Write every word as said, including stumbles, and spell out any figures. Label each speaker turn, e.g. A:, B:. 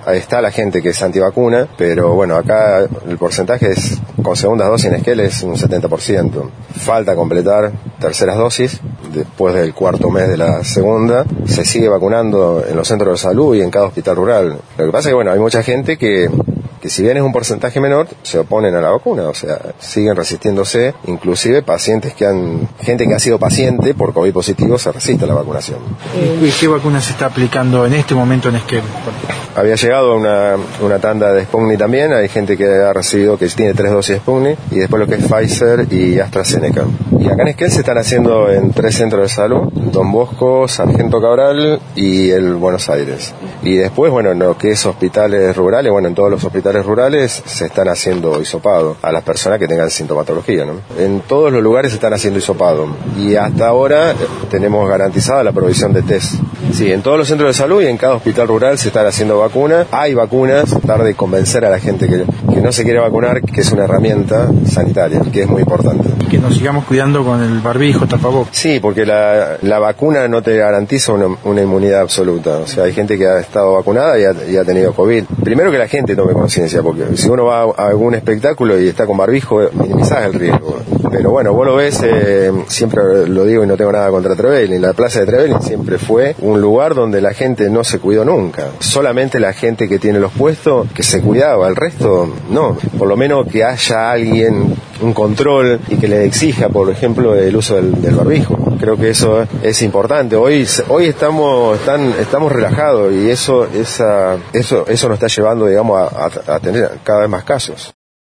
A: ahí está la gente que es antivacuna, pero bueno, acá el porcentaje es, con segundas dosis en Esquel es un setenta por ciento. Falta completar terceras dosis, después del cuarto mes de la segunda, se sigue vacunando en los centros de salud y en cada hospital rural. Lo que pasa es que bueno, hay mucha gente que que si bien es un porcentaje menor, se oponen a la vacuna, o sea, siguen resistiéndose, inclusive pacientes que han, gente que ha sido paciente por COVID positivo se resiste a la vacunación.
B: ¿Y qué vacuna se está aplicando en este momento en Esquel?
A: Había llegado una, una tanda de Sputnik también, hay gente que ha recibido, que tiene tres dosis de Sputnik, y después lo que es Pfizer y AstraZeneca. Y acá en Esquel se están haciendo en tres centros de salud, Don Bosco, Sargento Cabral y el Buenos Aires. Y después, bueno, en lo que es hospitales rurales, bueno, en todos los hospitales rurales se están haciendo hisopado a las personas que tengan sintomatología, ¿no? En todos los lugares se están haciendo hisopado y hasta ahora tenemos garantizada la provisión de test. Sí, en todos los centros de salud y en cada hospital rural se están haciendo vacunas. Hay vacunas, tratar de convencer a la gente que, que no se quiere vacunar, que es una herramienta sanitaria, que es muy importante.
B: Que nos sigamos cuidando con el barbijo, tapabocas.
A: Sí, porque la, la vacuna no te garantiza una, una inmunidad absoluta. O sea, hay gente que ha estado vacunada y ha, y ha tenido COVID. Primero que la gente tome conciencia, porque si uno va a algún espectáculo y está con barbijo, minimizás el riesgo. Pero bueno, vos lo ves, eh, siempre lo digo y no tengo nada contra Trevelin, la plaza de Trevelin siempre fue un lugar donde la gente no se cuidó nunca. Solamente la gente que tiene los puestos que se cuidaba, el resto no. Por lo menos que haya alguien, un control y que le exija, por ejemplo, el uso del, del barbijo. Creo que eso es importante. Hoy hoy estamos están, estamos relajados y eso esa eso eso nos está llevando, digamos, a, a, a tener cada vez más casos.